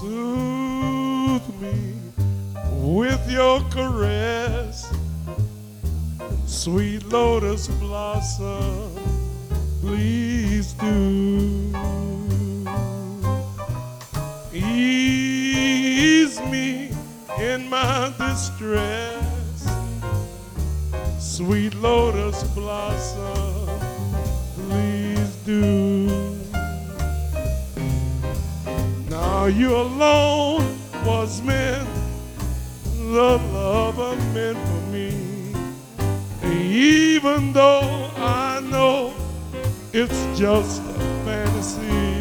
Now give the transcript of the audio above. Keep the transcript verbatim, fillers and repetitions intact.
Soothe me with your caress, sweet lotus blossom, please do. Ease me in my distress, sweet lotus blossom, please do. Now you alone was meant, the lover meant for me. Even though I know it's just a fantasy,